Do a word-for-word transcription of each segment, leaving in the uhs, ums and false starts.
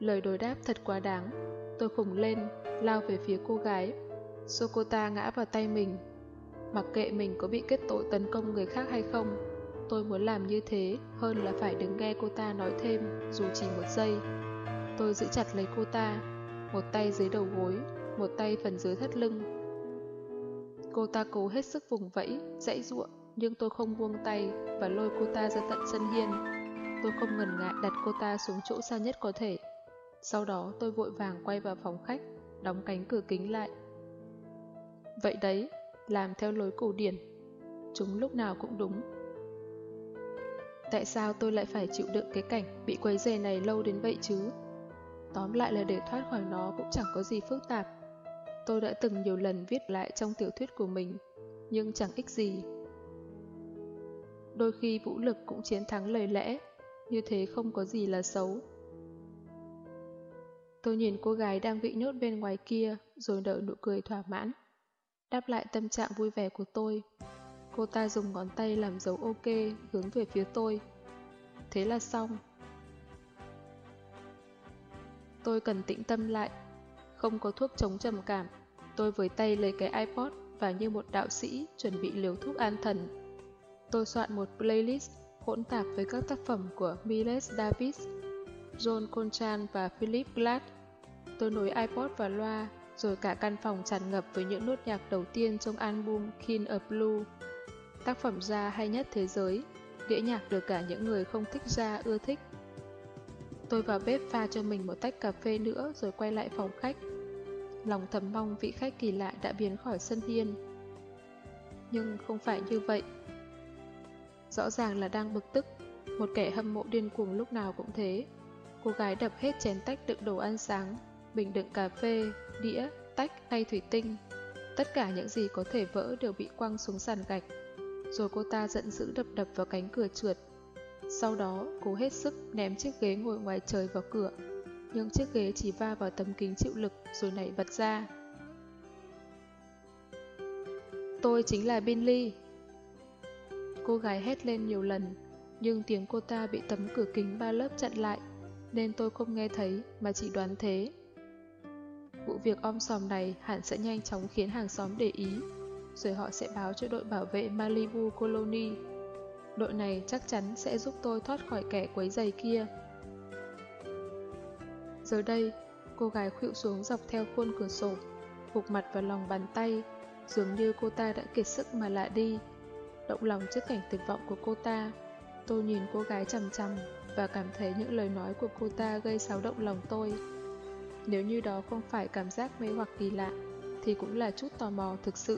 Lời đối đáp thật quá đáng. Tôi khùng lên, lao về phía cô gái. Sokota ngã vào tay mình. Mặc kệ mình có bị kết tội tấn công người khác hay không, tôi muốn làm như thế hơn là phải đứng nghe cô ta nói thêm dù chỉ một giây. Tôi giữ chặt lấy cô ta, một tay dưới đầu gối, một tay phần dưới thắt lưng. Cô ta cố hết sức vùng vẫy, giãy giụa, nhưng tôi không buông tay và lôi cô ta ra tận sân hiên. Tôi không ngần ngại đặt cô ta xuống chỗ xa nhất có thể. Sau đó tôi vội vàng quay vào phòng khách, đóng cánh cửa kính lại. Vậy đấy, làm theo lối cổ điển. Chúng lúc nào cũng đúng. Tại sao tôi lại phải chịu đựng cái cảnh bị quấy rầy này lâu đến vậy chứ? Tóm lại là để thoát khỏi nó cũng chẳng có gì phức tạp. Tôi đã từng nhiều lần viết lại trong tiểu thuyết của mình, nhưng chẳng ích gì. Đôi khi vũ lực cũng chiến thắng lời lẽ, như thế không có gì là xấu. Tôi nhìn cô gái đang bị nhốt bên ngoài kia, rồi nở nụ cười thỏa mãn. Đáp lại tâm trạng vui vẻ của tôi, cô ta dùng ngón tay làm dấu ok hướng về phía tôi. Thế là xong. Tôi cần tĩnh tâm lại. Không có thuốc chống trầm cảm. Tôi với tay lấy cái iPod và như một đạo sĩ chuẩn bị liều thuốc an thần. Tôi soạn một playlist hỗn tạp với các tác phẩm của Miles Davis, John Coltrane và Philip Glass. Tôi nối iPod vào loa, rồi cả căn phòng tràn ngập với những nốt nhạc đầu tiên trong album King of Blue. Tác phẩm jazz hay nhất thế giới, đĩa nhạc được cả những người không thích jazz ưa thích. Tôi vào bếp pha cho mình một tách cà phê nữa rồi quay lại phòng khách. Lòng thầm mong vị khách kỳ lạ đã biến khỏi sân hiên. Nhưng không phải như vậy. Rõ ràng là đang bực tức, một kẻ hâm mộ điên cuồng lúc nào cũng thế. Cô gái đập hết chén tách đựng đồ ăn sáng, bình đựng cà phê, đĩa, tách hay thủy tinh. Tất cả những gì có thể vỡ đều bị quăng xuống sàn gạch. Rồi cô ta giận dữ đập đập vào cánh cửa trượt. Sau đó, cố hết sức ném chiếc ghế ngồi ngoài trời vào cửa. Nhưng chiếc ghế chỉ va vào tấm kính chịu lực rồi nảy bật ra. Tôi chính là Binley. Cô gái hét lên nhiều lần, nhưng tiếng cô ta bị tấm cửa kính ba lớp chặn lại, nên tôi không nghe thấy mà chỉ đoán thế. Vụ việc om sòm này hẳn sẽ nhanh chóng khiến hàng xóm để ý, rồi họ sẽ báo cho đội bảo vệ Malibu Colony. Đội này chắc chắn sẽ giúp tôi thoát khỏi kẻ quấy rầy kia. Giờ đây, cô gái khuỵu xuống dọc theo khuôn cửa sổ, gục mặt vào lòng bàn tay, dường như cô ta đã kiệt sức mà lạ đi. Động lòng trước cảnh tuyệt vọng của cô ta, tôi nhìn cô gái chằm chằm và cảm thấy những lời nói của cô ta gây xáo động lòng tôi. Nếu như đó không phải cảm giác mê hoặc kỳ lạ, thì cũng là chút tò mò thực sự.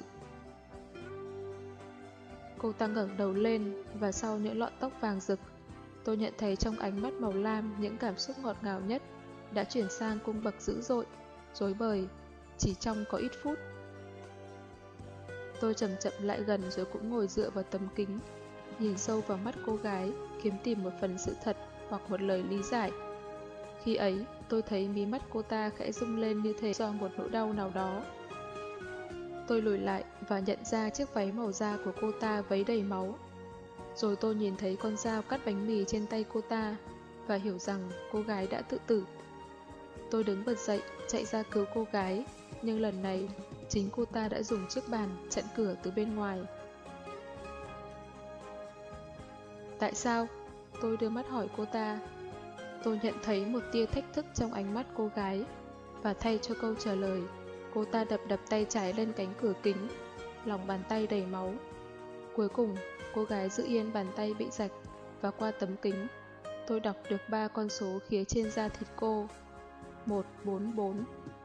Cô ta ngẩng đầu lên và sau những lọn tóc vàng rực, tôi nhận thấy trong ánh mắt màu lam những cảm xúc ngọt ngào nhất đã chuyển sang cung bậc dữ dội, rối bời, chỉ trong có ít phút. Tôi chậm chậm lại gần rồi cũng ngồi dựa vào tấm kính, nhìn sâu vào mắt cô gái, kiếm tìm một phần sự thật hoặc một lời lý giải. Khi ấy, tôi thấy mí mắt cô ta khẽ rung lên như thể do một nỗi đau nào đó. Tôi lùi lại và nhận ra chiếc váy màu da của cô ta vấy đầy máu. Rồi tôi nhìn thấy con dao cắt bánh mì trên tay cô ta và hiểu rằng cô gái đã tự tử. Tôi đứng bật dậy, chạy ra cứu cô gái, nhưng lần này, chính cô ta đã dùng chiếc bàn chặn cửa từ bên ngoài. Tại sao? Tôi đưa mắt hỏi cô ta. Tôi nhận thấy một tia thách thức trong ánh mắt cô gái, và thay cho câu trả lời, cô ta đập đập tay trái lên cánh cửa kính, lòng bàn tay đầy máu. Cuối cùng, cô gái giữ yên bàn tay bị rạch, và qua tấm kính, tôi đọc được ba con số khía trên da thịt cô. một bốn bốn.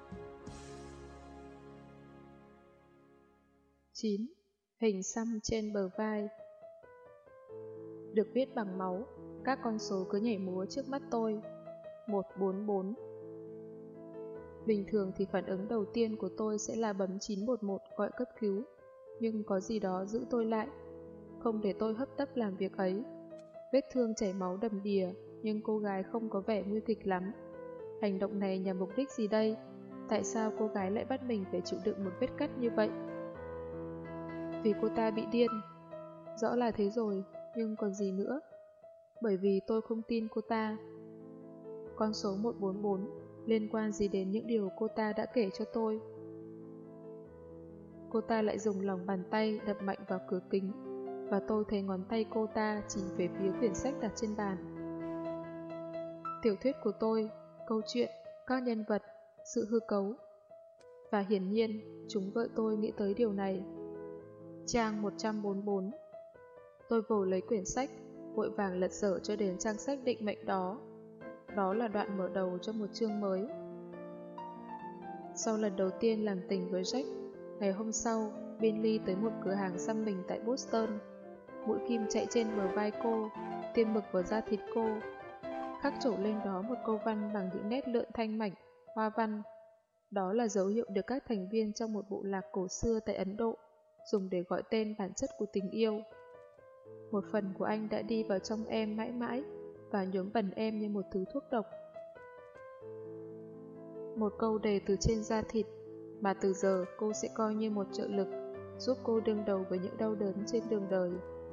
chín. Hình xăm trên bờ vai. Được viết bằng máu, các con số cứ nhảy múa trước mắt tôi. một bốn bốn. Bình thường thì phản ứng đầu tiên của tôi sẽ là bấm chín một một gọi cấp cứu, nhưng có gì đó giữ tôi lại, không để tôi hấp tấp làm việc ấy. Vết thương chảy máu đầm đìa, nhưng cô gái không có vẻ nguy kịch lắm. Hành động này nhằm mục đích gì đây? Tại sao cô gái lại bắt mình phải chịu đựng một vết cắt như vậy? Vì cô ta bị điên. Rõ là thế rồi, nhưng còn gì nữa? Bởi vì tôi không tin cô ta. Con số một bốn bốn liên quan gì đến những điều cô ta đã kể cho tôi? Cô ta lại dùng lòng bàn tay đập mạnh vào cửa kính, và tôi thấy ngón tay cô ta chỉ về phía quyển sách đặt trên bàn. Tiểu thuyết của tôi, câu chuyện, các nhân vật, sự hư cấu. Và hiển nhiên, chúng gợi tôi nghĩ tới điều này. Trang một trăm bốn mươi bốn. Tôi vồ lấy quyển sách, vội vàng lật dở cho đến trang sách định mệnh đó. Đó là đoạn mở đầu cho một chương mới. Sau lần đầu tiên làm tình với Jack, ngày hôm sau, Binley tới một cửa hàng xăm mình tại Boston. Mũi kim chạy trên bờ vai cô, tiêm mực vào da thịt cô. Khắc trổ lên đó một câu văn bằng những nét lượn thanh mảnh, hoa văn. Đó là dấu hiệu được các thành viên trong một bộ lạc cổ xưa tại Ấn Độ dùng để gọi tên bản chất của tình yêu. Một phần của anh đã đi vào trong em mãi mãi và nhuốm bẩn em như một thứ thuốc độc. Một câu đề từ trên da thịt mà từ giờ cô sẽ coi như một trợ lực giúp cô đương đầu với những đau đớn trên đường đời.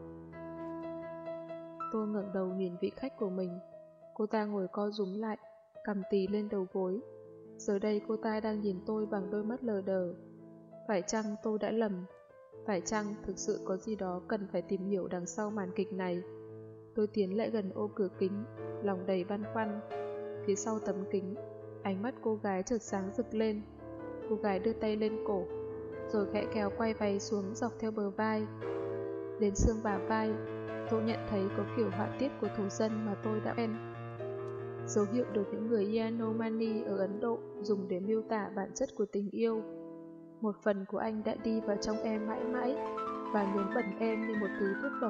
Tôi ngẩng đầu nhìn vị khách của mình. Cô ta ngồi co rúm lại, cằm tì lên đầu gối. Giờ đây cô ta đang nhìn tôi bằng đôi mắt lờ đờ. Phải chăng tôi đã lầm? Phải chăng thực sự có gì đó cần phải tìm hiểu đằng sau màn kịch này? Tôi tiến lại gần ô cửa kính, lòng đầy băn khoăn. Phía sau tấm kính, ánh mắt cô gái chợt sáng rực lên. Cô gái đưa tay lên cổ, rồi khẽ kéo quay váy xuống dọc theo bờ vai. Đến xương bả vai, tôi nhận thấy có kiểu họa tiết của thổ dân mà tôi đã quen. Dấu hiệu được những người Yanomani ở Ấn Độ dùng để miêu tả bản chất của tình yêu. Một phần của anh đã đi vào trong em mãi mãi và nhuốm bẩn em như một thứ thuốc độc.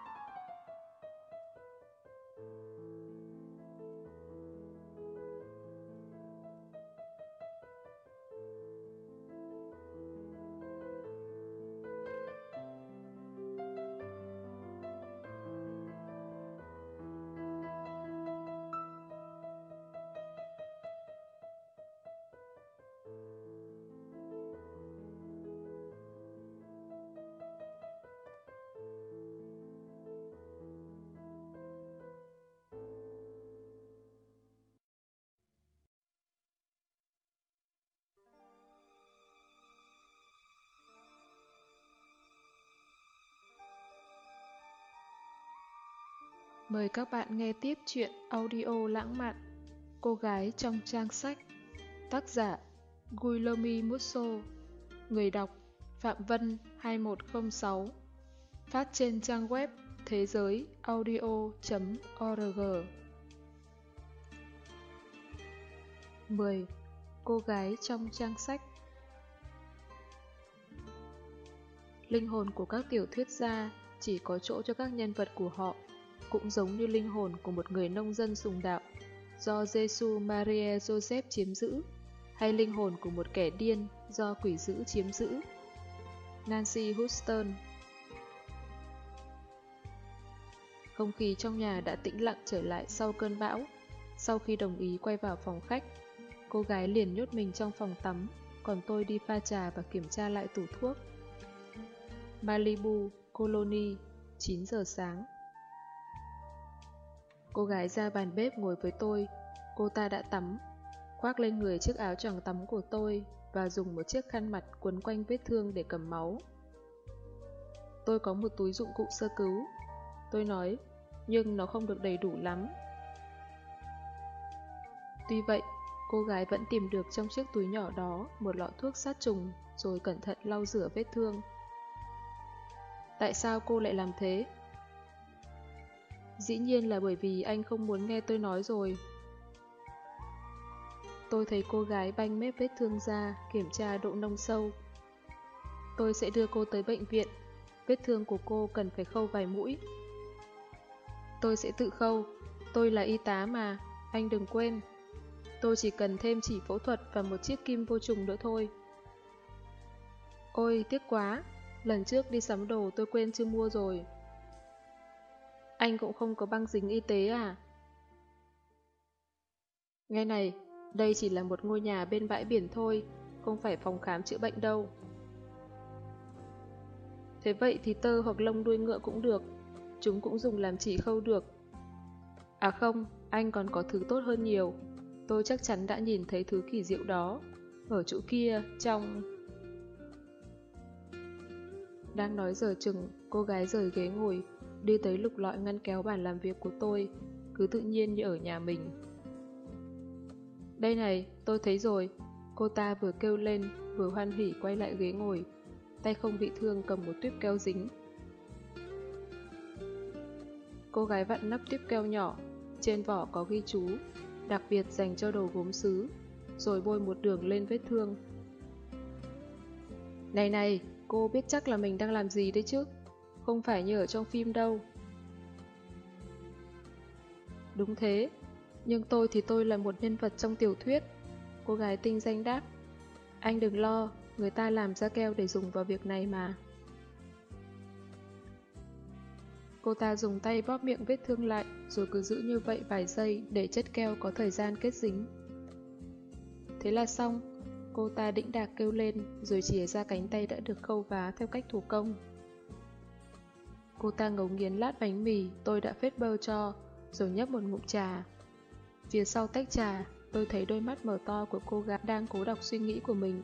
Mời các bạn nghe tiếp chuyện audio lãng mạn Cô gái trong trang sách. Tác giả Guillermo Musso. Người đọc Phạm Vân hai một không sáu. Phát trên trang web thế giới audio chấm org. mười. Cô gái trong trang sách. Linh hồn của các tiểu thuyết gia chỉ có chỗ cho các nhân vật của họ, cũng giống như linh hồn của một người nông dân sùng đạo do Jesus Maria Joseph chiếm giữ, hay linh hồn của một kẻ điên do quỷ dữ chiếm giữ. Nancy Houston. Không khí trong nhà đã tĩnh lặng trở lại sau cơn bão. Sau khi đồng ý quay vào phòng khách, cô gái liền nhốt mình trong phòng tắm, còn tôi đi pha trà và kiểm tra lại tủ thuốc. Malibu, Colony, chín giờ sáng. Cô gái ra bàn bếp ngồi với tôi. Cô ta đã tắm, khoác lên người chiếc áo choàng tắm của tôi và dùng một chiếc khăn mặt quấn quanh vết thương để cầm máu. Tôi có một túi dụng cụ sơ cứu, tôi nói, nhưng nó không được đầy đủ lắm. Tuy vậy, cô gái vẫn tìm được trong chiếc túi nhỏ đó một lọ thuốc sát trùng, rồi cẩn thận lau rửa vết thương. Tại sao cô lại làm thế? Dĩ nhiên là bởi vì anh không muốn nghe tôi nói rồi. Tôi thấy cô gái banh mép vết thương ra, kiểm tra độ nông sâu. Tôi sẽ đưa cô tới bệnh viện. Vết thương của cô cần phải khâu vài mũi. Tôi sẽ tự khâu. Tôi là y tá mà, anh đừng quên. Tôi chỉ cần thêm chỉ phẫu thuật và một chiếc kim vô trùng nữa thôi. Ôi, tiếc quá. Lần trước đi sắm đồ tôi quên chưa mua rồi. Anh cũng không có băng dính y tế à? Nghe này, đây chỉ là một ngôi nhà bên bãi biển thôi, không phải phòng khám chữa bệnh đâu. Thế vậy thì tơ hoặc lông đuôi ngựa cũng được, chúng cũng dùng làm chỉ khâu được. À không, Anh còn có thứ tốt hơn nhiều. Tôi chắc chắn đã nhìn thấy thứ kỳ diệu đó. Ở chỗ kia, trong... Đang nói dở chừng, cô gái rời ghế ngồi, đi tới lục lọi ngăn kéo bàn làm việc của tôi, cứ tự nhiên như ở nhà mình. Đây này, tôi thấy rồi. Cô ta vừa kêu lên, vừa hoan hỉ quay lại ghế ngồi, tay không bị thương cầm một tuyếp keo dính. Cô gái vặn nắp tuyếp keo nhỏ, trên vỏ có ghi chú, đặc biệt dành cho đồ gốm sứ, rồi bôi một đường lên vết thương. Này này, cô biết chắc là mình đang làm gì đấy chứ, không phải như ở trong phim đâu. Đúng thế, nhưng tôi thì tôi là một nhân vật trong tiểu thuyết. Cô gái tinh danh đáp. Anh đừng lo, người ta làm ra keo để dùng vào việc này mà. Cô ta dùng tay bóp miệng vết thương lại, rồi cứ giữ như vậy vài giây để chất keo có thời gian kết dính. Thế là xong, cô ta đĩnh đạc kêu lên, rồi chìa ra cánh tay đã được khâu vá theo cách thủ công. Cô ta ngấu nghiến lát bánh mì tôi đã phết bơ cho, rồi nhấp một ngụm trà. Phía sau tách trà, tôi thấy đôi mắt mở to của cô gái đang cố đọc suy nghĩ của mình.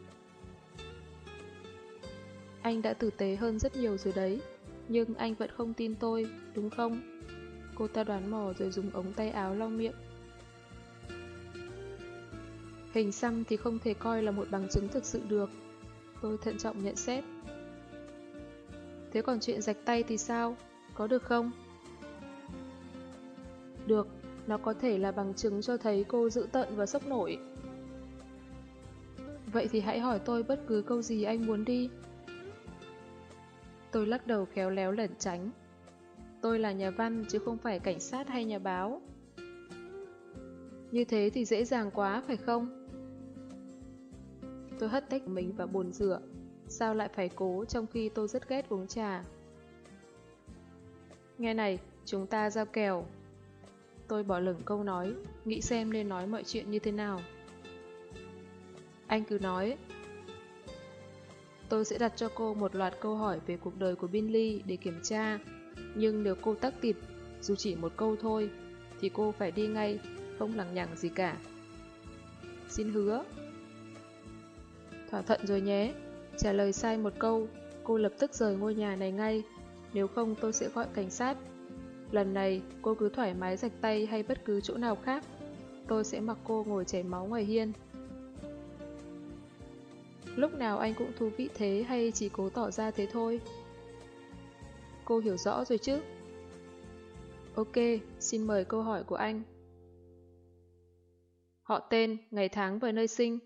Anh đã tử tế hơn rất nhiều rồi đấy, nhưng anh vẫn không tin tôi, đúng không? Cô ta đoán mò rồi dùng ống tay áo lau miệng. Hình xăm thì không thể coi là một bằng chứng thực sự được. Tôi thận trọng nhận xét. Thế còn chuyện rạch tay thì sao? Có được không? Được, nó có thể là bằng chứng cho thấy cô dữ tợn và sốc nổi. Vậy thì hãy hỏi tôi bất cứ câu gì anh muốn đi. Tôi lắc đầu khéo léo lẩn tránh. Tôi là nhà văn chứ không phải cảnh sát hay nhà báo. Như thế thì dễ dàng quá phải không? Tôi hất tách mình vào bồn rửa. Sao lại phải cố trong khi tôi rất ghét uống trà? Nghe này, chúng ta giao kèo. Tôi bỏ lửng câu nói, nghĩ xem nên nói mọi chuyện như thế nào. Anh cứ nói. Tôi sẽ đặt cho cô một loạt câu hỏi về cuộc đời của Binley để kiểm tra. Nhưng nếu cô tắc tịt, dù chỉ một câu thôi, thì cô phải đi ngay, không lằng nhằng gì cả. Xin hứa. Thỏa thuận rồi nhé. Trả lời sai một câu, cô lập tức rời ngôi nhà này ngay. Nếu không tôi sẽ gọi cảnh sát. Lần này cô cứ thoải mái rạch tay hay bất cứ chỗ nào khác. Tôi sẽ mặc cô ngồi chảy máu ngoài hiên. Lúc nào anh cũng thú vị thế hay chỉ cố tỏ ra thế thôi? Cô hiểu rõ rồi chứ? Ok, xin mời câu hỏi của anh. Họ tên, ngày tháng và nơi sinh.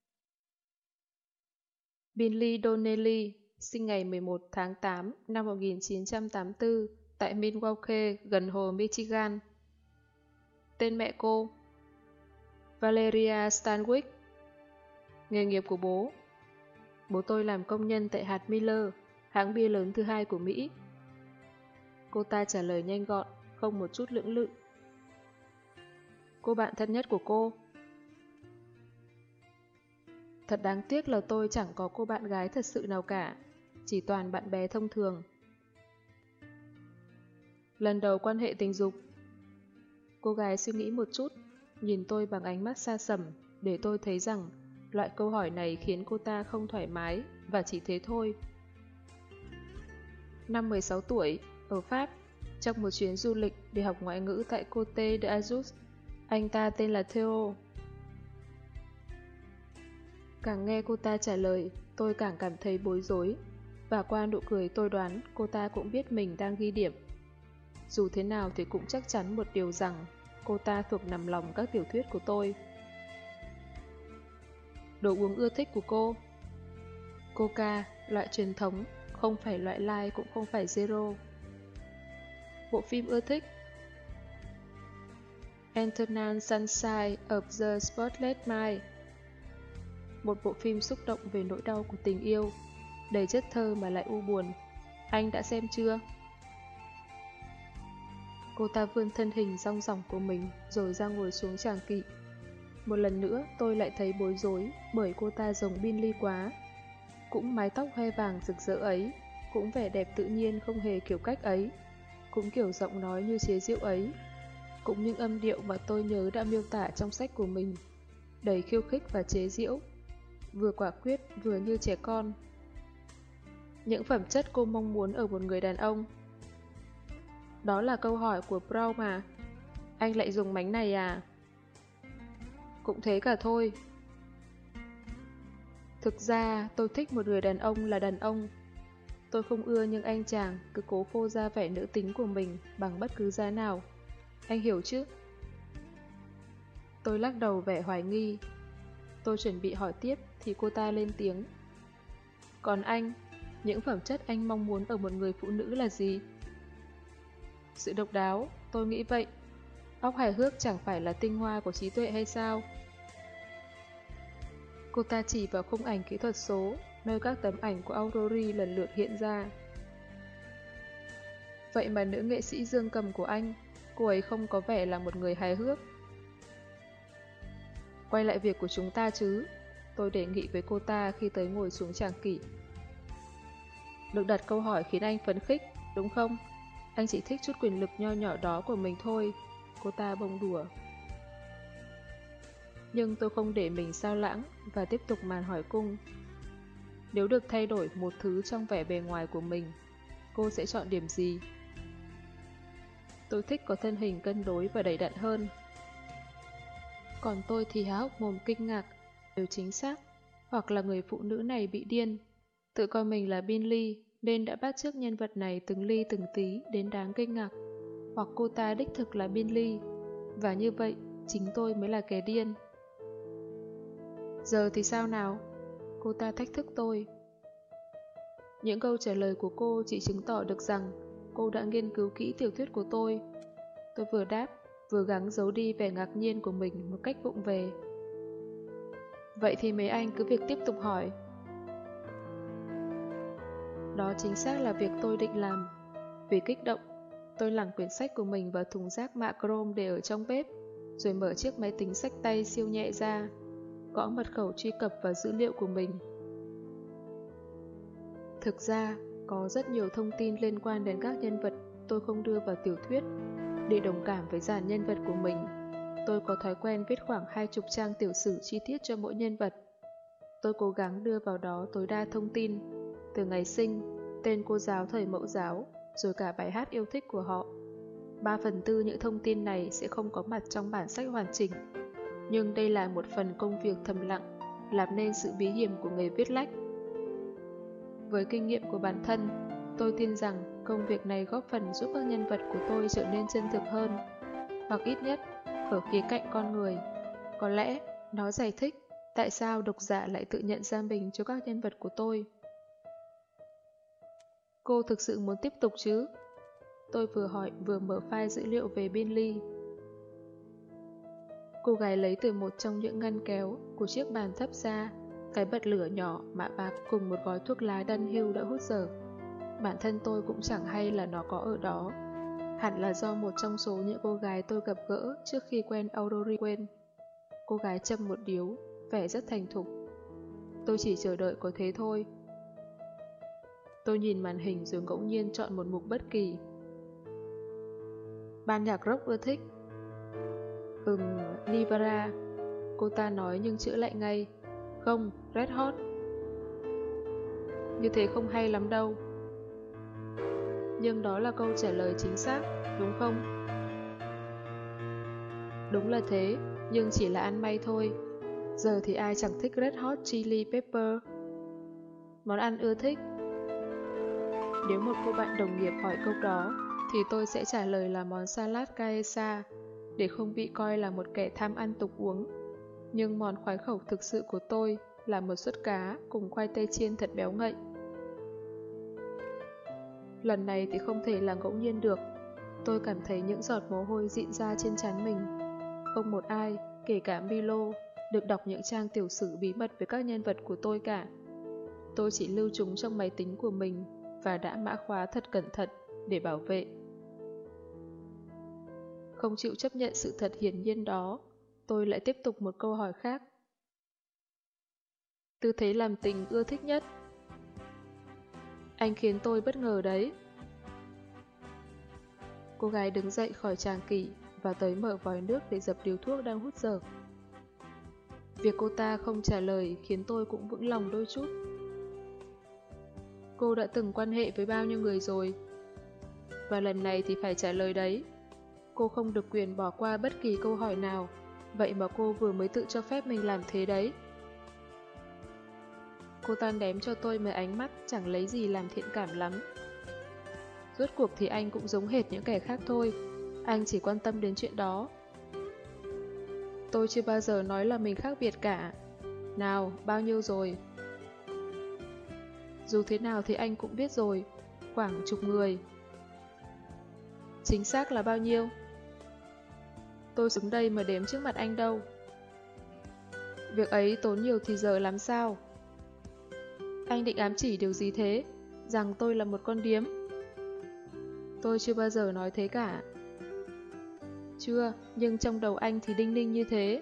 Binley Donnelly, sinh ngày mười một tháng tám năm một nghìn chín trăm tám mươi tư tại Milwaukee, gần hồ Michigan. Tên mẹ cô? Valeria Stanwyck. Nghề nghiệp của bố? Bố tôi làm công nhân tại hạt Miller, hãng bia lớn thứ hai của Mỹ. Cô ta trả lời nhanh gọn, không một chút lưỡng lự. Cô bạn thân nhất của cô? Thật đáng tiếc là tôi chẳng có cô bạn gái thật sự nào cả, chỉ toàn bạn bè thông thường. Lần đầu quan hệ tình dục? Cô gái suy nghĩ một chút, nhìn tôi bằng ánh mắt xa xầm, để tôi thấy rằng loại câu hỏi này khiến cô ta không thoải mái, và chỉ thế thôi. Năm mười sáu tuổi, ở Pháp, trong một chuyến du lịch để học ngoại ngữ tại Côte d'Azur, anh ta tên là Theo. Càng nghe cô ta trả lời, tôi càng cảm thấy bối rối, và qua nụ cười tôi đoán cô ta cũng biết mình đang ghi điểm. Dù thế nào thì cũng chắc chắn một điều rằng cô ta thuộc nằm lòng các tiểu thuyết của tôi. Đồ uống ưa thích của cô? Coca, loại truyền thống, không phải loại light cũng không phải zero. Bộ phim ưa thích? Eternal Sunshine of the Spotless Mind. Một bộ phim xúc động về nỗi đau của tình yêu, đầy chất thơ mà lại u buồn. Anh đã xem chưa? Cô ta vươn thân hình dong dỏng của mình rồi ra ngồi xuống tràng kỵ. Một lần nữa tôi lại thấy bối rối bởi cô ta giống Binley quá. Cũng mái tóc hoe vàng rực rỡ ấy, cũng vẻ đẹp tự nhiên không hề kiểu cách ấy, cũng kiểu giọng nói như chế giễu ấy. cũng những âm điệu mà tôi nhớ đã miêu tả trong sách của mình, đầy khiêu khích và chế giễu, vừa quả quyết vừa như trẻ con. Những phẩm chất cô mong muốn ở một người đàn ông. Đó là câu hỏi của Brown mà. Anh lại dùng mánh này à? Cũng thế cả thôi. Thực ra, tôi thích một người đàn ông là đàn ông. Tôi không ưa những anh chàng cứ cố phô ra vẻ nữ tính của mình bằng bất cứ giá nào. Anh hiểu chứ? Tôi lắc đầu vẻ hoài nghi. Tôi chuẩn bị hỏi tiếp thì cô ta lên tiếng. Còn anh, những phẩm chất anh mong muốn ở một người phụ nữ là gì? Sự độc đáo, tôi nghĩ vậy. Óc hài hước chẳng phải là tinh hoa của trí tuệ hay sao? Cô ta chỉ vào khung ảnh kỹ thuật số, nơi các tấm ảnh của Aurori lần lượt hiện ra. Vậy mà nữ nghệ sĩ dương cầm của anh, cô ấy không có vẻ là một người hài hước. Quay lại việc của chúng ta chứ, tôi đề nghị với cô ta khi tới ngồi xuống tràng kỷ. Được đặt câu hỏi khiến anh phấn khích, đúng không? Anh chỉ thích chút quyền lực nho nhỏ đó của mình thôi, cô ta bông đùa. Nhưng tôi không để mình sao lãng và tiếp tục màn hỏi cung. Nếu được thay đổi một thứ trong vẻ bề ngoài của mình, cô sẽ chọn điểm gì? Tôi thích có thân hình cân đối và đầy đặn hơn. Còn tôi thì há hốc mồm kinh ngạc, đều chính xác, hoặc là người phụ nữ này bị điên, tự coi mình là Binley nên đã bắt chước nhân vật này từng ly từng tí đến đáng kinh ngạc, hoặc cô ta đích thực là Binley, và như vậy chính tôi mới là kẻ điên. Giờ thì sao nào? Cô ta thách thức tôi. Những câu trả lời của cô chỉ chứng tỏ được rằng cô đã nghiên cứu kỹ tiểu thuyết của tôi. Tôi vừa đáp, vừa gắng giấu đi vẻ ngạc nhiên của mình một cách vụng về. Vậy thì mấy anh cứ việc tiếp tục hỏi. Đó chính xác là việc tôi định làm. Vì kích động, tôi lẳng quyển sách của mình vào thùng rác mạ chrome để ở trong bếp, rồi mở chiếc máy tính xách tay siêu nhẹ ra, gõ mật khẩu truy cập vào dữ liệu của mình. Thực ra, có rất nhiều thông tin liên quan đến các nhân vật tôi không đưa vào tiểu thuyết. Để đồng cảm với dàn nhân vật của mình, tôi có thói quen viết khoảng hai chục trang tiểu sử chi tiết cho mỗi nhân vật. Tôi cố gắng đưa vào đó tối đa thông tin, từ ngày sinh, tên cô giáo thời mẫu giáo, rồi cả bài hát yêu thích của họ. Ba phần tư những thông tin này sẽ không có mặt trong bản sách hoàn chỉnh, nhưng đây là một phần công việc thầm lặng, làm nên sự bí hiểm của người viết lách. Với kinh nghiệm của bản thân, tôi tin rằng công việc này góp phần giúp các nhân vật của tôi trở nên chân thực hơn, hoặc ít nhất, ở khía cạnh con người. Có lẽ, nó giải thích tại sao độc giả lại tự nhận ra mình cho các nhân vật của tôi. Cô thực sự muốn tiếp tục chứ? Tôi vừa hỏi vừa mở file dữ liệu về Binley. Cô gái lấy từ một trong những ngăn kéo của chiếc bàn thấp ra cái bật lửa nhỏ mạ bạc cùng một gói thuốc lá Dunhill đã hút dở. Bản thân tôi cũng chẳng hay là nó có ở đó. Hẳn là do một trong số những cô gái tôi gặp gỡ trước khi quen Aurori quên. Cô gái châm một điếu, vẻ rất thành thục. Tôi chỉ chờ đợi có thế thôi. Tôi nhìn màn hình rồi ngẫu nhiên chọn một mục bất kỳ. Ban nhạc rock ưa thích. Ừm, Nirvana. Cô ta nói nhưng chữa lại ngay. Không, Red Hot. Như thế không hay lắm đâu. Nhưng đó là câu trả lời chính xác, đúng không? Đúng là thế, nhưng chỉ là ăn may thôi. Giờ thì ai chẳng thích Red Hot Chili Pepper. Món ăn ưa thích. Nếu một cô bạn đồng nghiệp hỏi câu đó, thì tôi sẽ trả lời là món salad caesa, để không bị coi là một kẻ tham ăn tục uống. Nhưng món khoái khẩu thực sự của tôi là một suất cá cùng khoai tây chiên thật béo ngậy. Lần này thì không thể là ngẫu nhiên được. Tôi cảm thấy những giọt mồ hôi dịn ra trên trán mình. Không một ai, kể cả Milo, được đọc những trang tiểu sử bí mật về các nhân vật của tôi cả. Tôi chỉ lưu chúng trong máy tính của mình và đã mã khóa thật cẩn thận để bảo vệ. Không chịu chấp nhận sự thật hiển nhiên đó, tôi lại tiếp tục một câu hỏi khác. Tư thế làm tình ưa thích nhất? Anh khiến tôi bất ngờ đấy. Cô gái đứng dậy khỏi tràng kỷ và tới mở vòi nước để dập điếu thuốc đang hút dở. Việc cô ta không trả lời khiến tôi cũng vững lòng đôi chút. Cô đã từng quan hệ với bao nhiêu người rồi? Và lần này thì phải trả lời đấy. Cô không được quyền bỏ qua bất kỳ câu hỏi nào, vậy mà cô vừa mới tự cho phép mình làm thế đấy. Cô ta ném cho tôi mấy ánh mắt chẳng lấy gì làm thiện cảm lắm. Rốt cuộc thì anh cũng giống hệt những kẻ khác thôi, anh chỉ quan tâm đến chuyện đó. Tôi chưa bao giờ nói là mình khác biệt cả. Nào, bao nhiêu rồi? Dù thế nào thì anh cũng biết rồi, khoảng chục người. Chính xác là bao nhiêu? Tôi xứng đây mà đếm trước mặt anh đâu. Việc ấy tốn nhiều thì giờ lắm sao? Anh định ám chỉ điều gì thế? Rằng tôi là một con điếm? Tôi chưa bao giờ nói thế cả. Chưa, nhưng trong đầu anh thì đinh ninh như thế.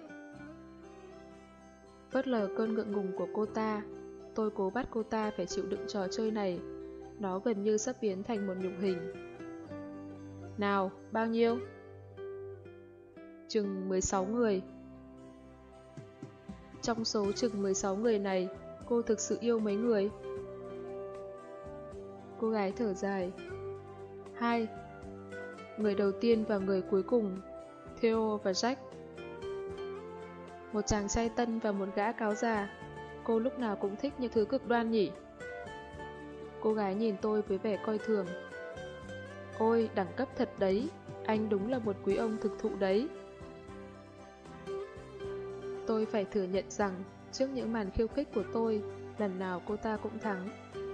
Phớt lờ cơn ngượng ngùng của cô ta, tôi cố bắt cô ta phải chịu đựng trò chơi này. Nó gần như sắp biến thành một nhục hình. Nào, bao nhiêu? Chừng mười sáu người. Trong số chừng mười sáu người này, cô thực sự yêu mấy người? Cô gái thở dài. Hai. Người đầu tiên và người cuối cùng, Theo và Jack. Một chàng trai tân và một gã cáo già. Cô lúc nào cũng thích những thứ cực đoan nhỉ? Cô gái nhìn tôi với vẻ coi thường. Ôi, đẳng cấp thật đấy, anh đúng là một quý ông thực thụ đấy. Tôi phải thừa nhận rằng, trước những màn khiêu khích của tôi, lần nào cô ta cũng thắng.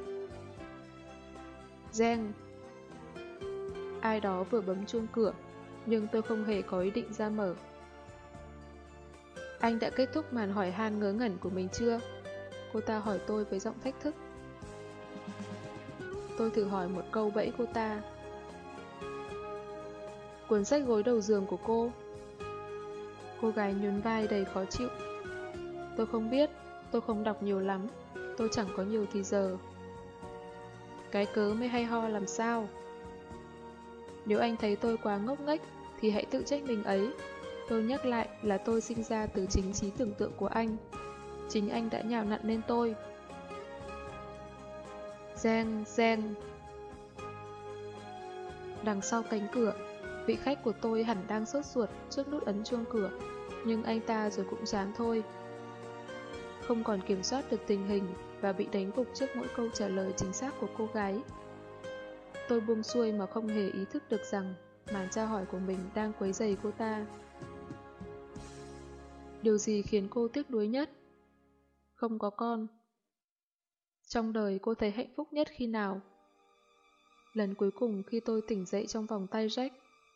Giang. Ai đó vừa bấm chuông cửa, nhưng tôi không hề có ý định ra mở. Anh đã kết thúc màn hỏi han ngớ ngẩn của mình chưa? Cô ta hỏi tôi với giọng thách thức. Tôi thử hỏi một câu bẫy cô ta. Cuốn sách gối đầu giường của cô. Cô gái nhún vai đầy khó chịu. Tôi không biết, tôi không đọc nhiều lắm, tôi chẳng có nhiều thì giờ. Cái cớ mới hay ho làm sao? Nếu anh thấy tôi quá ngốc nghếch thì hãy tự trách mình ấy. Tôi nhắc lại là tôi sinh ra từ chính trí tưởng tượng của anh. Chính anh đã nhào nặn lên tôi. Giang, Giang. Đằng sau cánh cửa, vị khách của tôi hẳn đang sốt ruột trước nút ấn chuông cửa, nhưng anh ta rồi cũng chán thôi. Không còn kiểm soát được tình hình và bị đánh gục trước mỗi câu trả lời chính xác của cô gái. Tôi buông xuôi mà không hề ý thức được rằng màn tra hỏi của mình đang quấy rầy cô ta. Điều gì khiến cô tiếc nuối nhất? Không có con. Trong đời cô thấy hạnh phúc nhất khi nào? Lần cuối cùng khi tôi tỉnh dậy trong vòng tay Jack.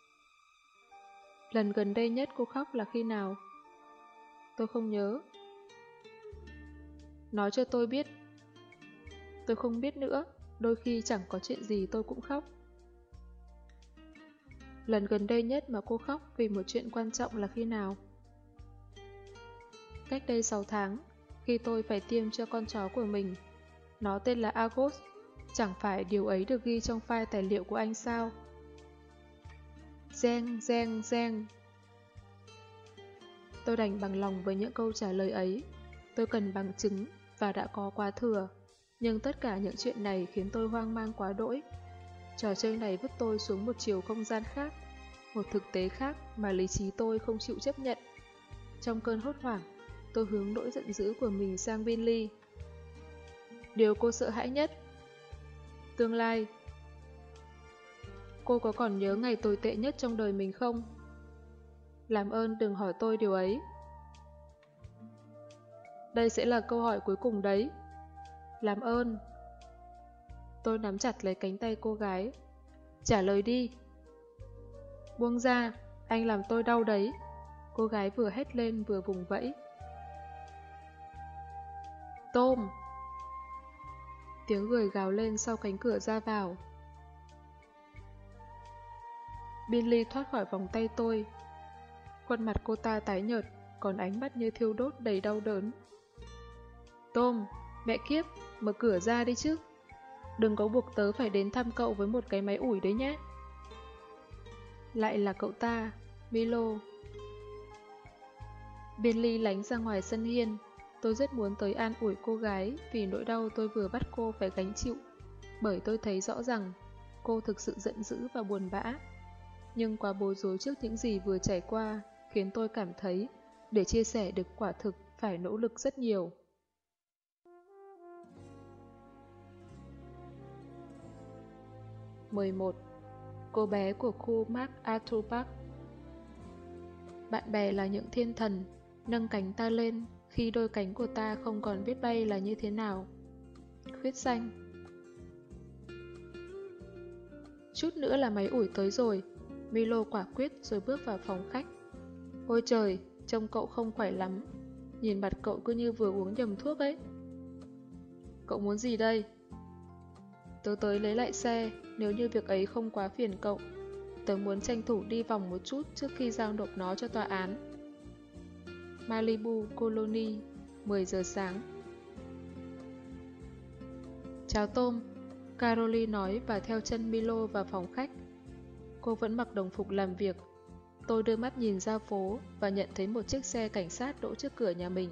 Lần gần đây nhất cô khóc là khi nào? Tôi không nhớ. Nói cho tôi biết. Tôi không biết nữa, đôi khi chẳng có chuyện gì tôi cũng khóc. Lần gần đây nhất mà cô khóc vì một chuyện quan trọng là khi nào? Cách đây sáu tháng, khi tôi phải tiêm cho con chó của mình. Nó tên là August, chẳng phải điều ấy được ghi trong file tài liệu của anh sao? Giang, Giang, Giang. Tôi đành bằng lòng với những câu trả lời ấy. Tôi cần bằng chứng và đã có quá thừa. Nhưng tất cả những chuyện này khiến tôi hoang mang quá đỗi. Trò chơi này vứt tôi xuống một chiều không gian khác, một thực tế khác mà lý trí tôi không chịu chấp nhận. Trong cơn hốt hoảng, tôi hướng nỗi giận dữ của mình sang Binley. Điều cô sợ hãi nhất? Tương lai. Cô có còn nhớ ngày tồi tệ nhất trong đời mình không? Làm ơn đừng hỏi tôi điều ấy. Đây sẽ là câu hỏi cuối cùng đấy. Làm ơn. Tôi nắm chặt lấy cánh tay cô gái. Trả lời đi. Buông ra, anh làm tôi đau đấy. Cô gái vừa hét lên vừa vùng vẫy. Tom! Tiếng người gào lên sau cánh cửa ra vào. Binley thoát khỏi vòng tay tôi. Khuôn mặt cô ta tái nhợt, còn ánh mắt như thiêu đốt đầy đau đớn. Tom, mẹ kiếp, mở cửa ra đi chứ. Đừng có buộc tớ phải đến thăm cậu với một cái máy ủi đấy nhé. Lại là cậu ta. Milo. Billy lánh ra ngoài sân hiên. Tôi rất muốn tới an ủi cô gái vì nỗi đau tôi vừa bắt cô phải gánh chịu, bởi tôi thấy rõ rằng cô thực sự giận dữ và buồn bã. Nhưng quá bối rối trước những gì vừa trải qua khiến tôi cảm thấy để chia sẻ được quả thực phải nỗ lực rất nhiều. mười một. Cô bé của khu MacArthur Park. Bạn bè là những thiên thần, nâng cánh ta lên khi đôi cánh của ta không còn biết bay là như thế nào. Khuyết xanh. Chút nữa là máy ủi tới rồi, Milo quả quyết rồi bước vào phòng khách. Ôi trời, trông cậu không khỏe lắm, nhìn mặt cậu cứ như vừa uống nhầm thuốc ấy. Cậu muốn gì đây? Tớ tới lấy lại xe, nếu như việc ấy không quá phiền cậu. Tớ muốn tranh thủ đi vòng một chút trước khi giao nộp nó cho tòa án. Malibu Colony, mười giờ sáng. Chào Tom, Caroline nói và theo chân Milo vào phòng khách. Cô vẫn mặc đồng phục làm việc. Tôi đưa mắt nhìn ra phố và nhận thấy một chiếc xe cảnh sát đỗ trước cửa nhà mình.